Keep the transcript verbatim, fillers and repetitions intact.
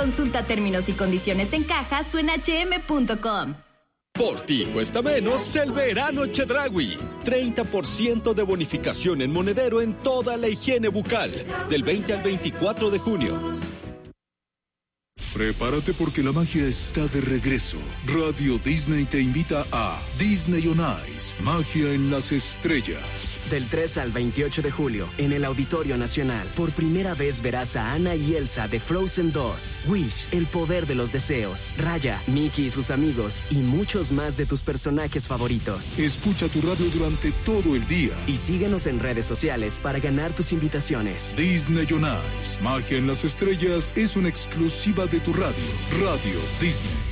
Consulta términos y condiciones en cajas o en hache eme punto com. Por ti cuesta menos el verano Chedraui. treinta por ciento de bonificación en monedero en toda la higiene bucal. Del veinte al veinticuatro de junio. Prepárate porque la magia está de regreso. Radio Disney te invita a Disney on Ice, magia en las estrellas. Del tres al veintiocho de julio, en el Auditorio Nacional, por primera vez verás a Anna y Elsa de Frozen dos, Wish, el poder de los deseos, Raya, Mickey y sus amigos, y muchos más de tus personajes favoritos. Escucha tu radio durante todo el día. Y síguenos en redes sociales para ganar tus invitaciones. Disney on Ice, magia en las estrellas, es una exclusiva de tu radio. Radio Disney.